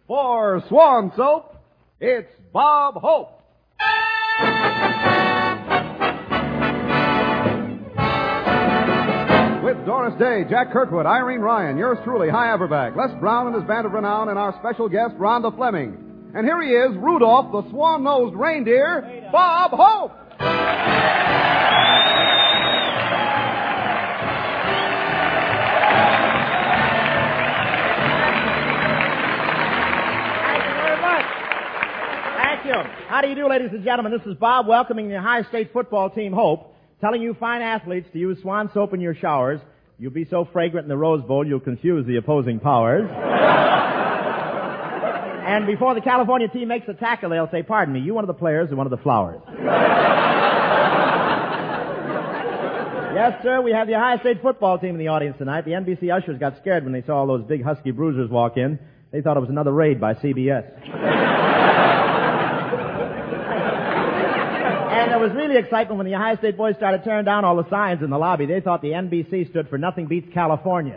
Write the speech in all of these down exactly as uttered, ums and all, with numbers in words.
For Swan Soap, it's Bob Hope. With Doris Day, Jack Kirkwood, Irene Ryan, yours truly, Hy Averback, Les Brown and his band of renown, and our special guest, Rhonda Fleming. And here he is, Rudolph, the swan-nosed reindeer, Bob Hope. How do you do, ladies and gentlemen? This is Bob welcoming the Ohio State football team, Hope, telling you fine athletes to use Swan soap in your showers. You'll be so fragrant in the Rose Bowl, you'll confuse the opposing powers. And before the California team makes a tackle, they'll say, pardon me, you one of the players or one of the flowers? Yes, sir, we have the Ohio State football team in the audience tonight. The N B C ushers got scared when they saw all those big husky bruisers walk in. They thought it was another raid by C B S. And there was really excitement when the Ohio State boys started tearing down all the signs in the lobby. They thought the N B C stood for Nothing Beats California.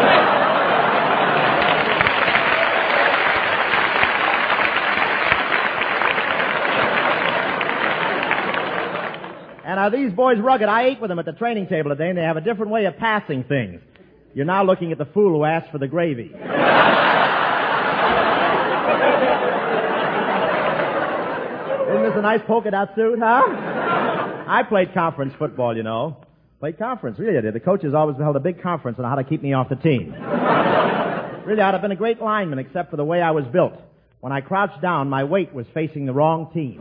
And are these boys rugged? I ate with them at the training table today, and they have a different way of passing things. You're now looking at the fool who asked for the gravy. Isn't this a nice polka dot suit, huh? I played conference football, you know. Played conference, really I did. The coaches always held a big conference on how to keep me off the team. Really, I'd have been a great lineman except for the way I was built. When I crouched down, my weight was facing the wrong team.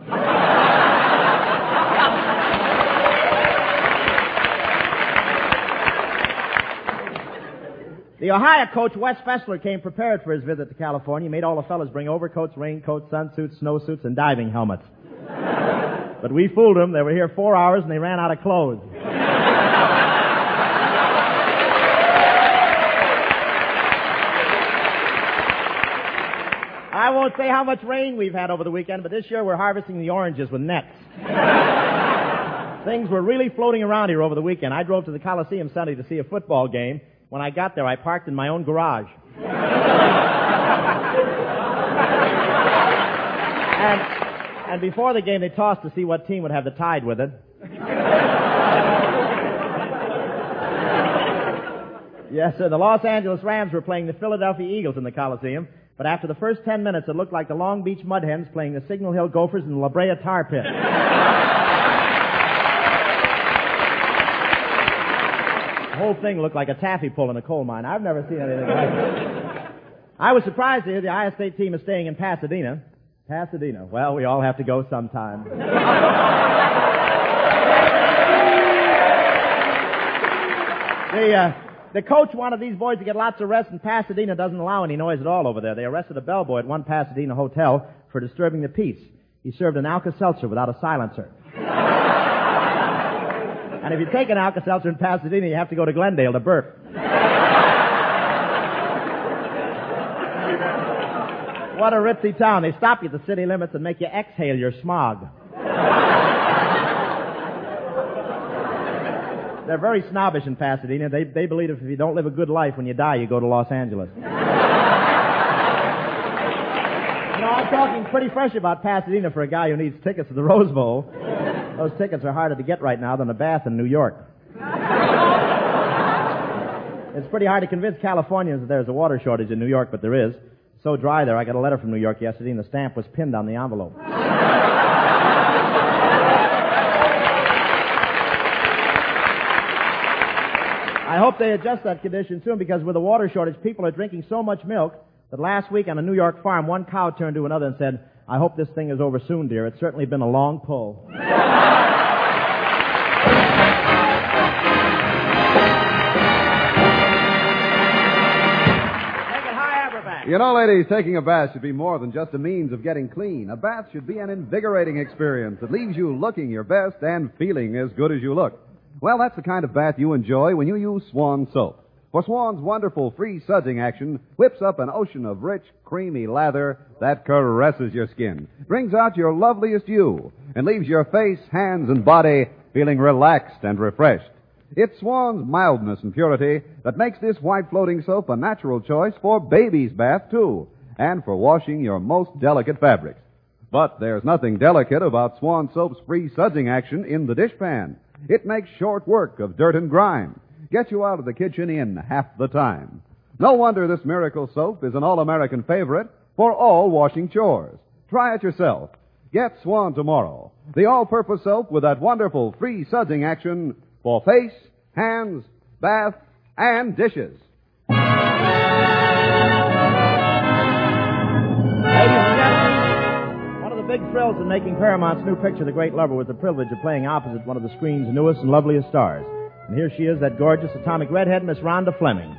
The Ohio coach, Wes Fessler, came prepared for his visit to California. He made all the fellas bring overcoats, raincoats, sunsuits, snowsuits, and diving helmets. But we fooled them. They were here four hours, and they ran out of clothes. I won't say how much rain we've had over the weekend, but this year we're harvesting the oranges with nets. Things were really floating around here over the weekend. I drove to the Coliseum Sunday to see a football game. When I got there, I parked in my own garage. and, and before the game, they tossed to see what team would have the tide with it. Yes, sir. The Los Angeles Rams were playing the Philadelphia Eagles in the Coliseum. But after the first ten minutes, it looked like the Long Beach Mud Hens playing the Signal Hill Gophers in the La Brea Tar Pit. The whole thing looked like a taffy pull in a coal mine. I've never seen anything like it. I was surprised to hear the Ohio State team is staying in Pasadena. Pasadena. Well, we all have to go sometime. the, uh, the coach wanted these boys to get lots of rest, and Pasadena doesn't allow any noise at all over there. They arrested a bellboy at one Pasadena hotel for disturbing the peace. He served an Alka-Seltzer without a silencer. And if you take an Alka-Seltzer in Pasadena, you have to go to Glendale to burp. What a ritzy town. They stop you at the city limits and make you exhale your smog. They're very snobbish in Pasadena. They, they believe if you don't live a good life, when you die, you go to Los Angeles. You know, I'm talking pretty fresh about Pasadena for a guy who needs tickets to the Rose Bowl. Those tickets are harder to get right now than a bath in New York. It's pretty hard to convince Californians that there's a water shortage in New York, but there is. It's so dry there, I got a letter from New York yesterday, and the stamp was pinned on the envelope. I hope they adjust that condition soon, because with the water shortage, people are drinking so much milk that last week on a New York farm, one cow turned to another and said, I hope this thing is over soon, dear. It's certainly been a long pull. You know, ladies, taking a bath should be more than just a means of getting clean. A bath should be an invigorating experience that leaves you looking your best and feeling as good as you look. Well, that's the kind of bath you enjoy when you use Swan soap. For Swan's wonderful free sudsing action whips up an ocean of rich, creamy lather that caresses your skin, brings out your loveliest you, and leaves your face, hands, and body feeling relaxed and refreshed. It's Swan's mildness and purity that makes this white floating soap a natural choice for baby's bath, too. and for washing your most delicate fabrics. But there's nothing delicate about Swan Soap's free sudsing action in the dishpan. It makes short work of dirt and grime. Gets you out of the kitchen in half the time. No wonder this miracle soap is an all-American favorite for all washing chores. Try it yourself. Get Swan tomorrow. The all-purpose soap with that wonderful free sudsing action for face, hands, bath, and dishes. Ladies and gentlemen, one of the big thrills in making Paramount's new picture, The Great Lover, was the privilege of playing opposite one of the screen's newest and loveliest stars. And here she is, that gorgeous atomic redhead, Miss Rhonda Fleming.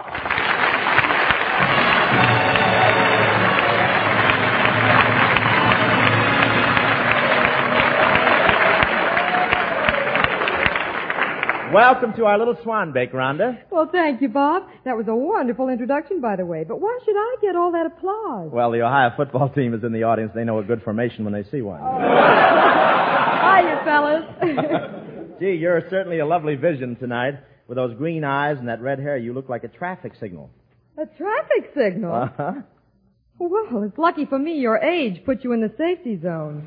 Welcome to our little swan bake, Rhonda. Well, thank you, Bob. That was a wonderful introduction, by the way. But why should I get all that applause? Well, the Ohio football team is in the audience. They know a good formation when they see one. Hiya, fellas. Gee, you're certainly a lovely vision tonight. With those green eyes and that red hair, you look like a traffic signal. A traffic signal? Uh-huh. Well, it's lucky for me your age put you in the safety zone.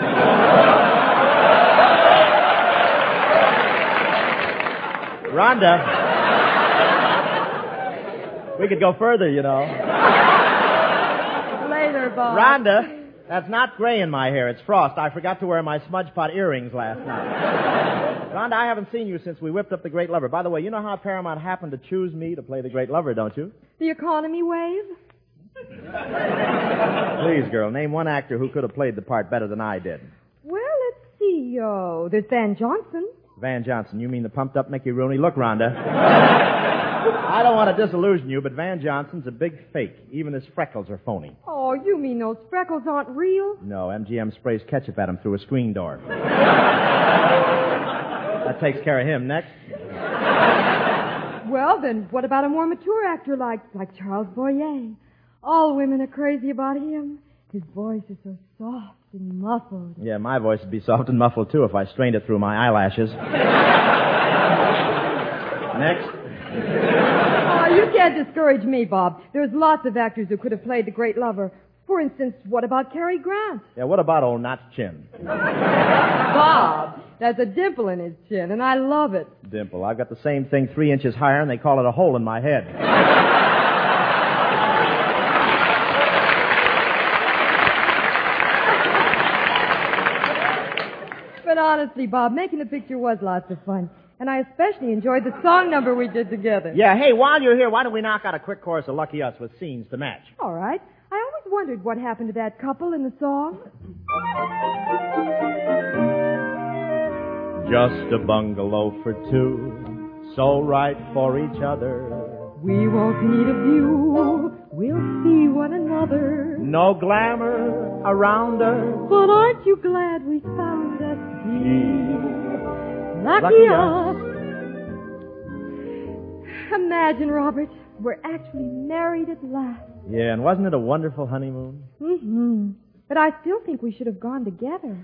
Rhonda, we could go further, you know. Later, Bob. Rhonda, that's not gray in my hair. It's frost. I forgot to wear my smudge pot earrings last night. Rhonda, I haven't seen you since we whipped up The Great Lover. By the way, you know how Paramount happened to choose me to play The Great Lover, don't you? The economy wave? Please, girl, name one actor who could have played the part better than I did. Well, let's see. Oh, there's Van Johnson. Van Johnson, you mean the pumped-up Mickey Rooney? Look, Rhonda, I don't want to disillusion you, but Van Johnson's a big fake. Even his freckles are phony. Oh, you mean those freckles aren't real? No, M G M sprays ketchup at him through a screen door. That takes care of him. Next. Well, then, what about a more mature actor like, like Charles Boyer? All women are crazy about him. His voice is so soft and muffled. Yeah, my voice would be soft and muffled, too, if I strained it through my eyelashes. Next. Oh, you can't discourage me, Bob. There's lots of actors who could have played The Great Lover. For instance, what about Cary Grant? Yeah, what about old Notch Chin? Bob, there's a dimple in his chin, and I love it. Dimple. I've got the same thing three inches higher, and they call it a hole in my head. But honestly, Bob, making the picture was lots of fun. And I especially enjoyed the song number we did together. Yeah, hey, while you're here, why don't we knock out a quick chorus of Lucky Us with scenes to match? All right. I always wondered what happened to that couple in the song. Just a bungalow for two, so right for each other. We won't need a view, we'll see one another. No glamour around us, but aren't you glad we found us dear? Lucky, Lucky us. us. Imagine, Robert, we're actually married at last. Yeah, and wasn't it a wonderful honeymoon? Mm-hmm. But I still think we should have gone together.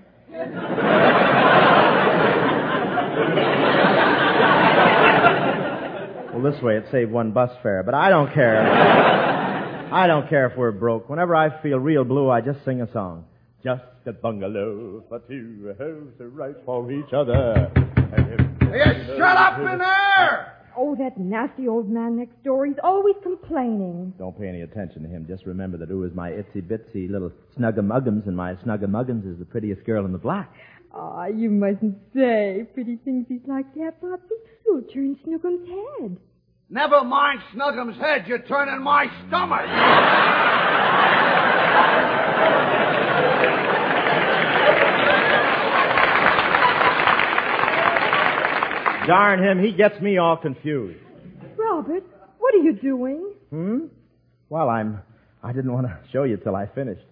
Well, this way it saved one bus fare, but I don't care. I don't care if we're broke. Whenever I feel real blue, I just sing a song. Just a bungalow for two, homes are right for each other. Hey, shut up in there! Oh, that nasty old man next door. He's always complaining. Don't pay any attention to him. Just remember that Ooh is my itsy-bitsy little snuggamuggums, and my snuggamuggums is the prettiest girl in the block. Ah, oh, you mustn't say pretty things like that, Poppy. You'll turn Snookums' head. Never mind Snuggum's head. You're turning my stomach. Darn him, he gets me all confused. Robert, what are you doing? Hmm? Well, I'm... I didn't want to show you till I finished.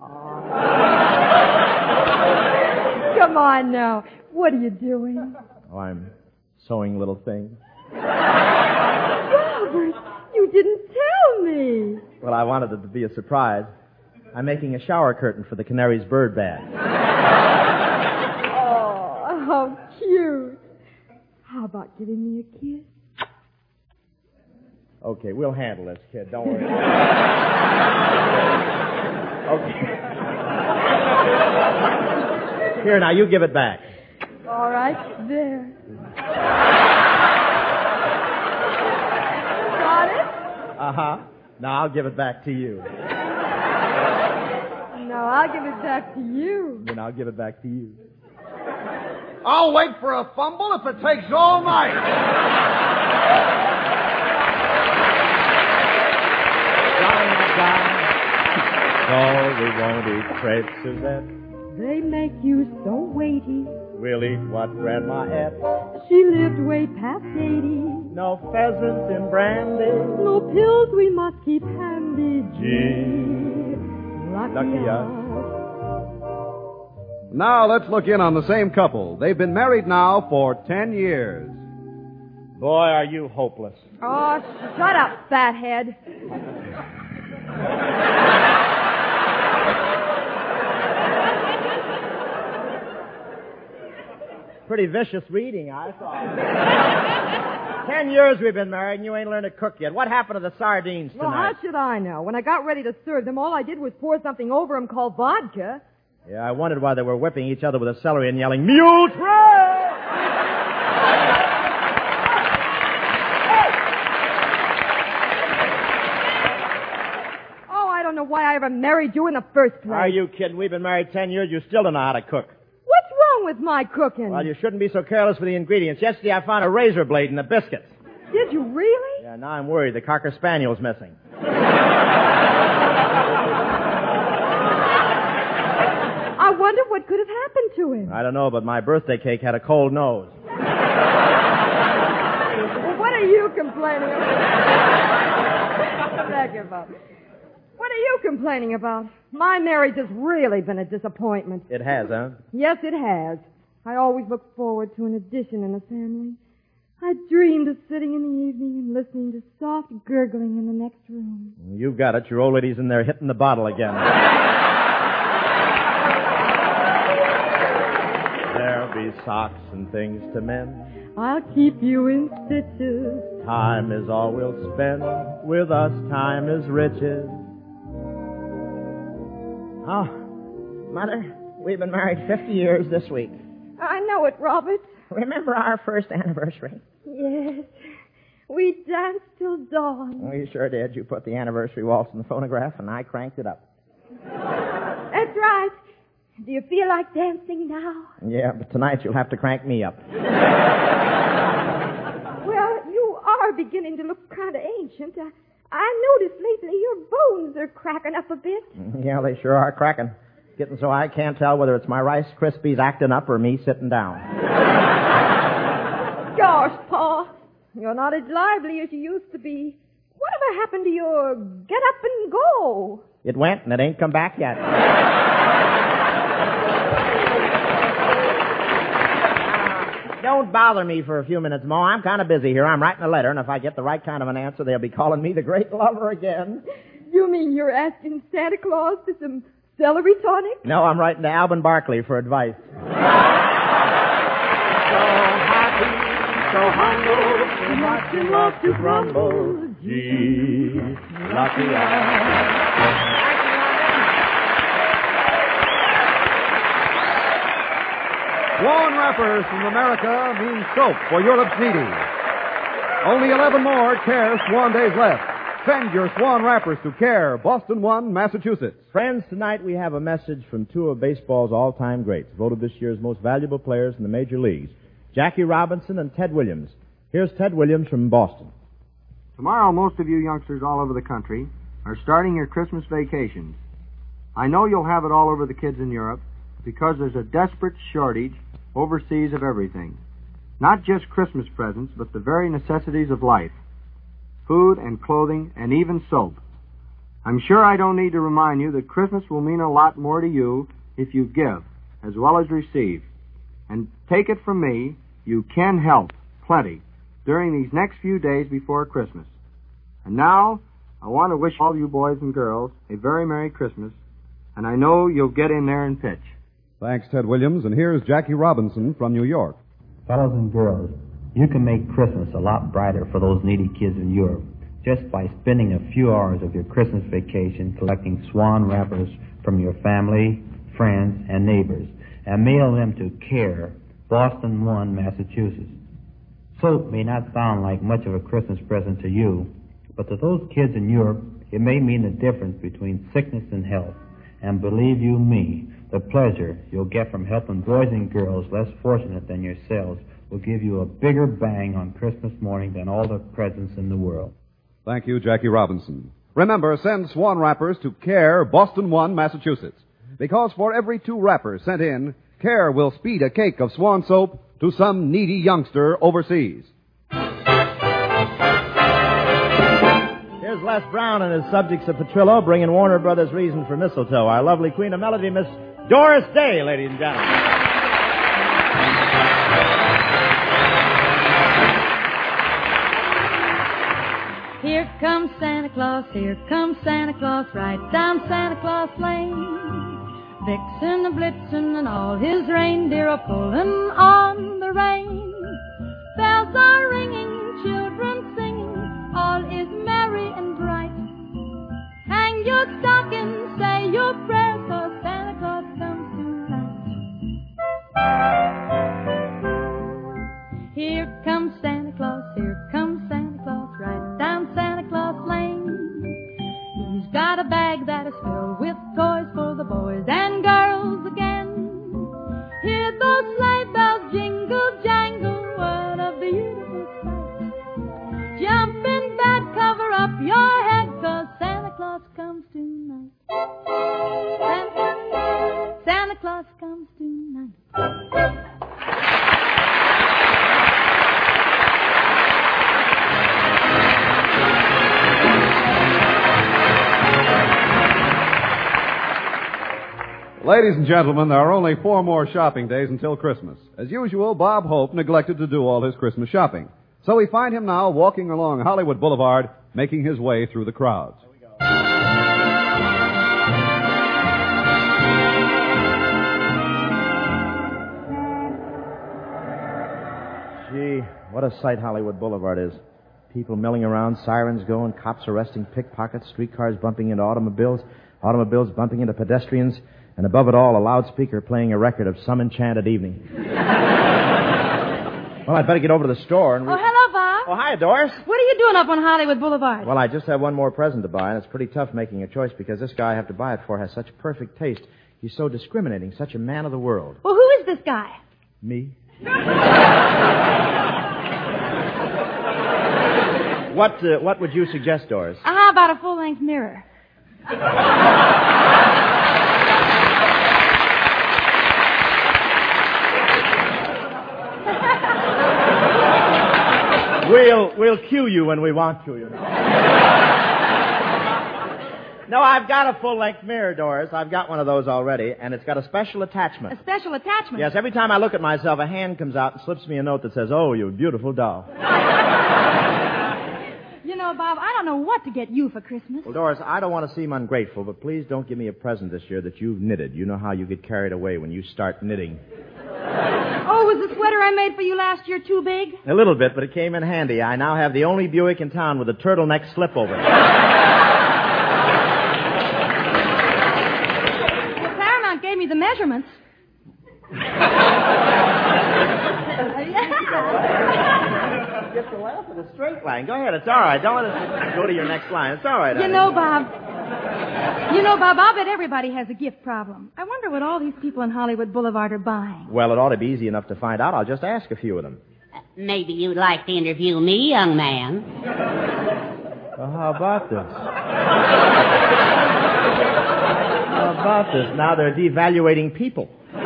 Come on now. What are you doing? Oh, I'm sewing little things. Robert, you didn't tell me. Well, I wanted it to be a surprise. I'm making a shower curtain for the canary's bird bath. Oh, how cute. How about giving me a kiss? Okay, we'll handle this, kid. Don't worry. Okay. Here, now, you give it back. All right, there. Got it? Uh-huh. Now I'll give it back to you. No, I'll give it back to you. Then I'll give it back to you. I'll wait for a fumble if it takes all night. So we won't eat crepes, Suzette. They make you so weighty. We'll eat what Grandma ate. She lived way past eighty. No pheasant in brandy. No pills we must keep handy. Gee, lucky, lucky us. us. Now let's look in on the same couple. They've been married now for ten years. Boy, are you hopeless. Oh, shut up, fathead. Pretty vicious reading, I thought. Ten years we've been married and you ain't learned to cook yet. What happened to the sardines tonight? Well, how should I know? When I got ready to serve them, all I did was pour something over them called vodka. Yeah, I wondered why they were whipping each other with a celery and yelling, Mule Train! Oh, I don't know why I ever married you in the first place. Are you kidding? We've been married ten years. You still don't know how to cook. What's wrong with my cooking? Well, you shouldn't be so careless with the ingredients. Yesterday I found a razor blade in the biscuits. Did you really? Yeah, now I'm worried. The Cocker Spaniel's missing. I wonder what could have happened to him. I don't know, but my birthday cake had a cold nose. Well, what are you complaining about? Back him up. What are you complaining about? My marriage has really been a disappointment. It has, huh? Yes, it has. I always looked forward to an addition in the family. I dreamed of sitting in the evening and listening to soft gurgling in the next room. You've got it. Your old lady's in there hitting the bottle again. There'll be socks and things to mend. I'll keep you in stitches. Time is all we'll spend. With us, time is riches. Oh, Mother, we've been married fifty years this week. I know it, Robert. Remember our first anniversary? Yes. We danced till dawn. We sure did. You put the anniversary waltz in the phonograph, and I cranked it up. That's right. Do you feel like dancing now? Yeah, but tonight you'll have to crank me up. Well, you are beginning to look kind of ancient. I, I noticed lately your bones are cracking up a bit. Yeah, they sure are cracking. Getting so I can't tell whether it's my Rice Krispies acting up or me sitting down. Gosh, Pa, you're not as lively as you used to be. Whatever happened to your get up and go? It went, and it ain't come back yet. Don't bother me for a few minutes, Ma. I'm kind of busy here. I'm writing a letter, and if I get the right kind of an answer, they'll be calling me the great lover again. You mean you're asking Santa Claus for some celery tonic? No, I'm writing to Alvin Barkley for advice. So happy, so humble, so much in love to grumble. Gee, lucky I. Swan wrappers from America mean soap for Europe's needy. Only eleven more Care Swan days left. Send your Swan wrappers to Care, Boston one, Massachusetts. Friends, tonight we have a message from two of baseball's all-time greats, voted this year's most valuable players in the major leagues, Jackie Robinson and Ted Williams. Here's Ted Williams from Boston. Tomorrow, most of you youngsters all over the country are starting your Christmas vacations. I know you'll have it all over the kids in Europe because there's a desperate shortage overseas of everything. Not just Christmas presents, but the very necessities of life. Food and clothing and even soap. I'm sure I don't need to remind you that Christmas will mean a lot more to you if you give as well as receive. And take it from me, you can help plenty during these next few days before Christmas. And now, I want to wish all you boys and girls a very Merry Christmas, and I know you'll get in there and pitch. Thanks, Ted Williams. And here's Jackie Robinson from New York. Fellows and girls, you can make Christmas a lot brighter for those needy kids in Europe just by spending a few hours of your Christmas vacation collecting Swan wrappers from your family, friends, and neighbors, and mail them to CARE, Boston one, Massachusetts. Soap may not sound like much of a Christmas present to you, but to those kids in Europe, it may mean the difference between sickness and health. And believe you me, the pleasure you'll get from helping boys and girls less fortunate than yourselves will give you a bigger bang on Christmas morning than all the presents in the world. Thank you, Jackie Robinson. Remember, send Swan wrappers to CARE, Boston one, Massachusetts. Because for every two wrappers sent in, CARE will speed a cake of Swan soap to some needy youngster overseas. Here's Les Brown and his Subjects of Petrillo bringing Warner Brothers' Reason for Mistletoe. Our lovely queen of melody, Miss Doris Day, ladies and gentlemen. Here comes Santa Claus, here comes Santa Claus, right down Santa Claus Lane. Vixen, a Blitzen, and all his reindeer are pulling on the rein. Bells are ringing, children singing, all is merry and bright. Hang your stocking, say your prayers, 'cause Santa Claus comes tonight. Here comes Santa Claus, here comes Santa Claus, right down Santa Claus Lane. He's got a bag that is filled with toys for the boys and girls again. Hear those sleigh bells jingle, jangle, what a beautiful sight. Jump in bed, cover up your head, 'cause Santa Claus comes tonight. Santa, Santa Claus comes tonight. Ladies and gentlemen, there are only four more shopping days until Christmas. As usual, Bob Hope neglected to do all his Christmas shopping. So we find him now walking along Hollywood Boulevard, making his way through the crowds. Gee, what a sight Hollywood Boulevard is. People milling around, sirens going, cops arresting pickpockets, streetcars bumping into automobiles, automobiles bumping into pedestrians, and above it all, a loudspeaker playing a record of Some Enchanted Evening. Well, I'd better get over to the store and... Re- oh, hello, Bob. Oh, hi, Doris. What are you doing up on Hollywood Boulevard? Well, I just have one more present to buy, and it's pretty tough making a choice because this guy I have to buy it for has such perfect taste. He's so discriminating, such a man of the world. Well, who is this guy? Me. What uh, what would you suggest, Doris? Uh, how about a full-length mirror? We'll we'll cue you when we want to, you know. No, I've got a full-length mirror, Doris. I've got one of those already, and it's got a special attachment. A special attachment? Yes, every time I look at myself, a hand comes out and slips me a note that says, "Oh, you beautiful doll." You know, Bob, I don't know what to get you for Christmas. Well, Doris, I don't want to seem ungrateful, but please don't give me a present this year that you've knitted. You know how you get carried away when you start knitting. Oh, was the sweater I made for you last year too big? A little bit, but it came in handy. I now have the only Buick in town with a turtleneck slipover. Well, Paramount gave me the measurements. Get the laugh in a straight line. Go ahead. It's all right. Don't let us go to your next line. It's all right. You honey. know, Bob... You know, Bob, I'll bet everybody has a gift problem. I wonder what all these people on Hollywood Boulevard are buying. Well, it ought to be easy enough to find out. I'll just ask a few of them. Uh, maybe you'd like to interview me, young man. Well, how about this? How about this? Now they're devaluating people.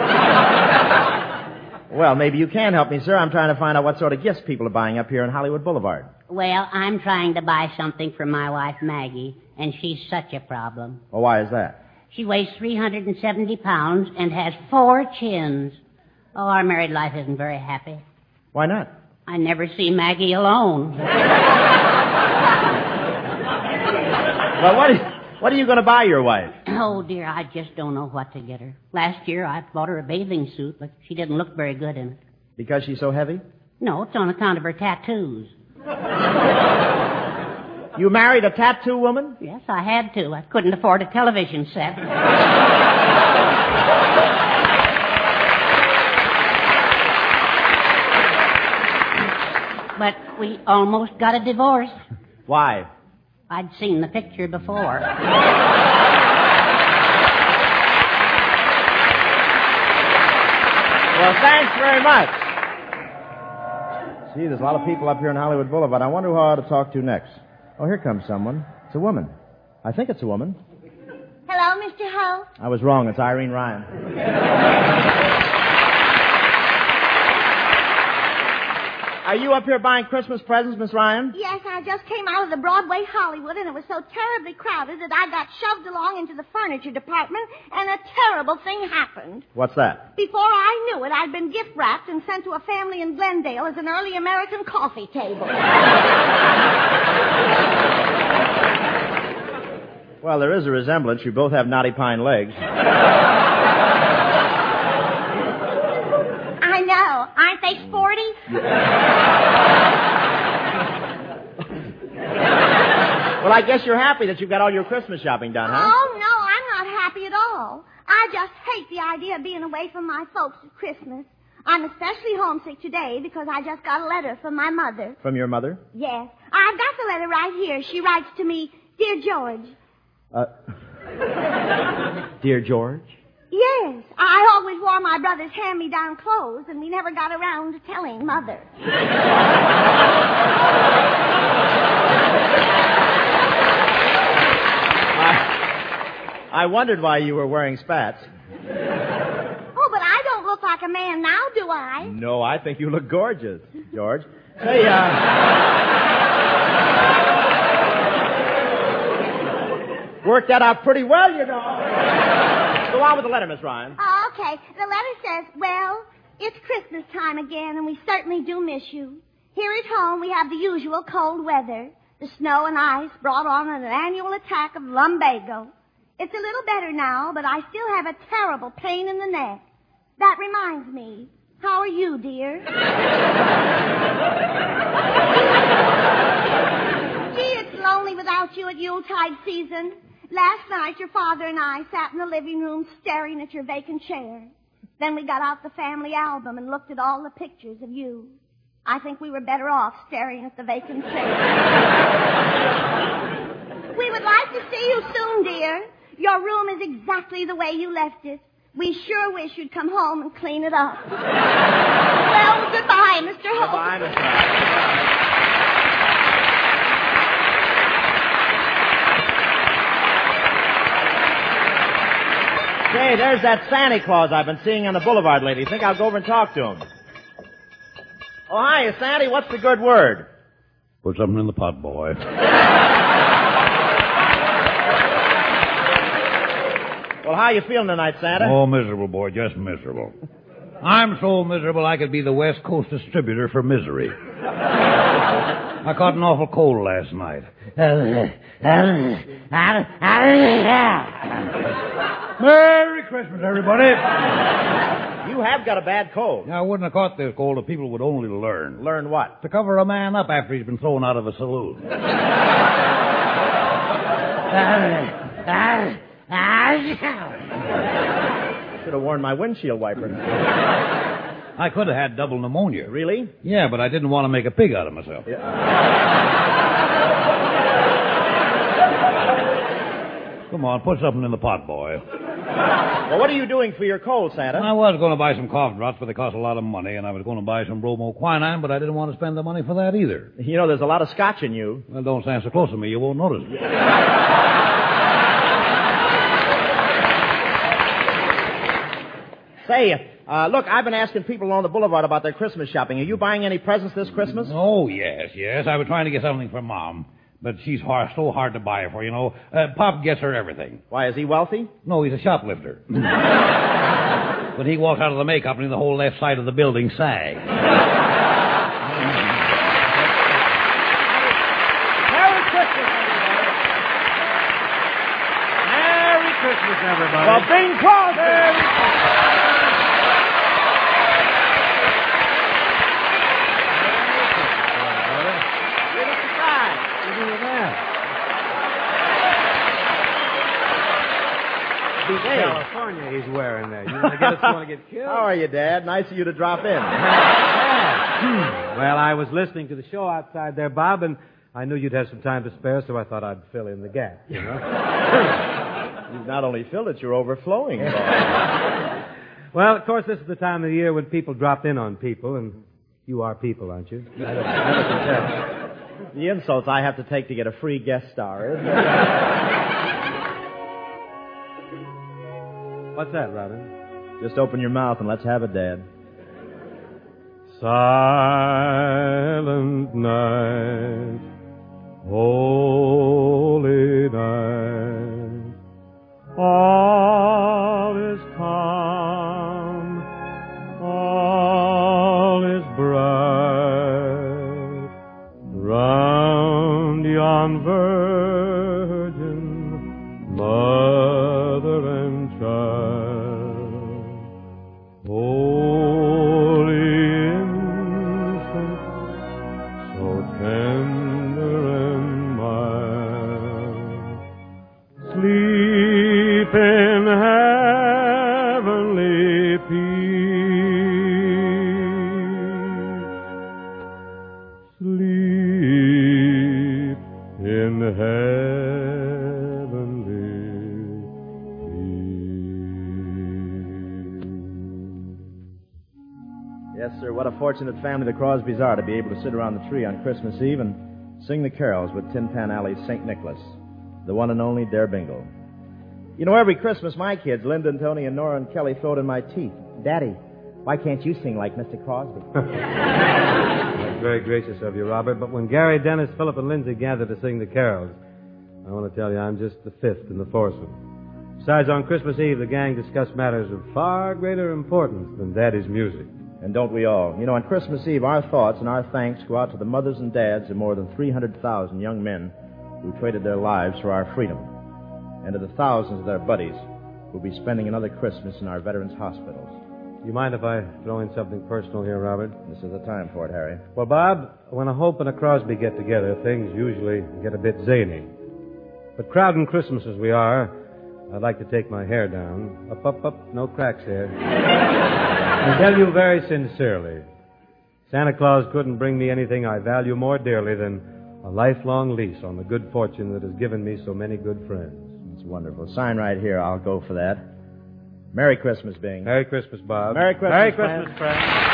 Well, maybe you can help me, sir. I'm trying to find out what sort of gifts people are buying up here on Hollywood Boulevard. Well, I'm trying to buy something for my wife, Maggie, and she's such a problem. Well, why is that? She weighs three hundred seventy pounds and has four chins. Oh, our married life isn't very happy. Why not? I never see Maggie alone. Well, what is... What are you going to buy your wife? Oh, dear, I just don't know what to get her. Last year, I bought her a bathing suit, but she didn't look very good in it. Because she's so heavy? No, it's on account of her tattoos. You married a tattoo woman? Yes, I had to. I couldn't afford a television set. But we almost got a divorce. Why? I'd seen the picture before. Well, thanks very much. See, there's a lot of people up here on Hollywood Boulevard. I wonder who I ought to talk to next. Oh, here comes someone. It's a woman. I think it's a woman. Hello, Mister Holt. I was wrong. It's Irene Ryan. Are you up here buying Christmas presents, Miss Ryan? Yes, I just came out of the Broadway Hollywood, and it was so terribly crowded that I got shoved along into the furniture department, and a terrible thing happened. What's that? Before I knew it, I'd been gift-wrapped and sent to a family in Glendale as an early American coffee table. Well, there is a resemblance. You both have knotty pine legs. I know. Aren't they sporty? Well, I guess you're happy that you've got all your Christmas shopping done, huh? Oh, no, I'm not happy at all. I just hate the idea of being away from my folks at Christmas. I'm especially homesick today because I just got a letter from my mother. From your mother? Yes. I've got the letter right here. She writes to me, Dear George. Uh, Dear George? Yes. I always wore my brother's hand-me-down clothes, and we never got around to telling Mother. I, I wondered why you were wearing spats. Oh, but I don't look like a man now, do I? No, I think you look gorgeous, George. Say, uh... worked that out pretty well, you know. Go on with the letter, Miss Ryan. Oh, okay. The letter says, well, it's Christmas time again, and we certainly do miss you. Here at home, we have the usual cold weather. The snow and ice brought on an annual attack of lumbago. It's a little better now, but I still have a terrible pain in the neck. That reminds me. How are you, dear? Gee, it's lonely without you at Yuletide season. Last night, your father and I sat in the living room staring at your vacant chair. Then we got out the family album and looked at all the pictures of you. I think we were better off staring at the vacant chair. We would like to see you soon, dear. Your room is exactly the way you left it. We sure wish you'd come home and clean it up. Well, goodbye, Mister Holt. Goodbye, Miss Ryan. Hey, there's that Santa Claus I've been seeing on the boulevard lately. Think I'll go over and talk to him. Oh, hi, Sandy. What's the good word? Put something in the pot, boy. Well, how you feeling tonight, Santa? Oh, miserable, boy. Just miserable. I'm so miserable I could be the West Coast distributor for misery. I caught an awful cold last night. Merry Christmas, everybody. You have got a bad cold. I wouldn't have caught this cold if people would only learn. Learn what? To cover a man up after he's been thrown out of a saloon. Should have worn my windshield wiper. I could have had double pneumonia. Really? Yeah, but I didn't want to make a pig out of myself. Yeah. Come on, put something in the pot, boy. Well, what are you doing for your cold, Santa? I was going to buy some cough drops, but they cost a lot of money, and I was going to buy some bromoquinine, but I didn't want to spend the money for that either. You know, there's a lot of scotch in you. Well, don't stand so close to me. You won't notice it. Say, uh, look, I've been asking people along the boulevard about their Christmas shopping. Are you buying any presents this Christmas? Oh, yes, yes. I was trying to get something for Mom. But she's hard, so hard to buy for, you know. Uh, Pop gets her everything. Why, is he wealthy? No, he's a shoplifter. When he walks out of the May Company, the whole left side of the building sags. Merry Christmas, everybody. Merry Christmas, everybody. Well, Bing Crosby. with that? Hey. California he's wearing there. You want to get us going to get killed? How are you, Dad? Nice of you to drop in. Well, I was listening to the show outside there, Bob, and I knew you'd have some time to spare, so I thought I'd fill in the gap, you know? You've not only filled it, you're overflowing. Well, of course, this is the time of the year when people drop in on people, and you are people, aren't you? I don't, I don't the insults I have to take to get a free guest star, isn't it? What's that, Robin? Just open your mouth and let's have it, Dad. Silent night, holy night, all is calm, all is bright, round yon virgin mother and child. Yes, sir, what a fortunate family the Crosbys are to be able to sit around the tree on Christmas Eve and sing the carols with Tin Pan Alley's Saint Nicholas, the one and only Dare Bingle. You know, every Christmas my kids, Linda and Tony and Nora and Kelly, throw it in my teeth. Daddy, why can't you sing like Mister Crosby? That's very gracious of you, Robert, but when Gary, Dennis, Philip, and Lindsay gather to sing the carols, I want to tell you I'm just the fifth in the foursome. Besides, on Christmas Eve, the gang discussed matters of far greater importance than Daddy's music. And don't we all? You know, on Christmas Eve, our thoughts and our thanks go out to the mothers and dads of more than three hundred thousand young men who traded their lives for our freedom, and to the thousands of their buddies who'll be spending another Christmas in our veterans' hospitals. You mind if I throw in something personal here, Robert? This is the time for it, Harry. Well, Bob, when a Hope and a Crosby get together, things usually get a bit zany. But crowding Christmas as we are, I'd like to take my hair down. Up, up, up, no cracks here. And tell you very sincerely, Santa Claus couldn't bring me anything I value more dearly than a lifelong lease on the good fortune that has given me so many good friends. It's wonderful. Sign right here. I'll go for that. Merry Christmas, Bing. Merry Christmas, Bob. Merry Christmas, Merry Christmas, friends. friends.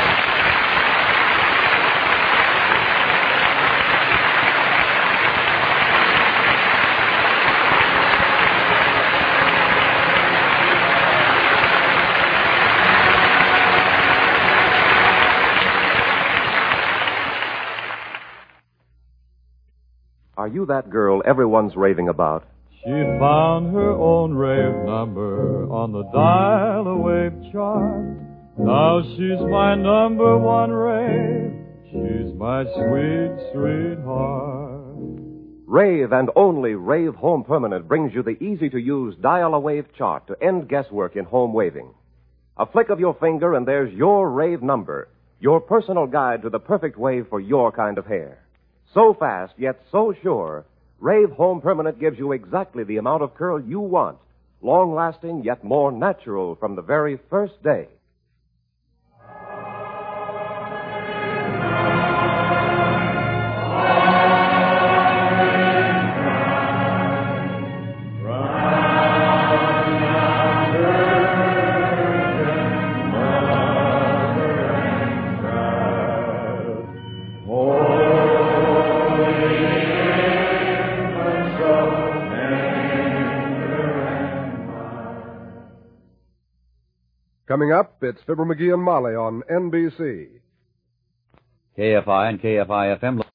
Are you that girl everyone's raving about? She found her own rave number on the dial-a-wave chart. Now she's my number one rave. She's my sweet sweetheart. Rave and only Rave Home Permanent brings you the easy-to-use dial-a-wave chart to end guesswork in home waving. A flick of your finger and there's your rave number, your personal guide to the perfect wave for your kind of hair. So fast, yet so sure, Rave Home Permanent gives you exactly the amount of curl you want, long-lasting yet more natural from the very first day. Coming up, it's Fibber McGee and Molly on N B C. K F I and K F I F M.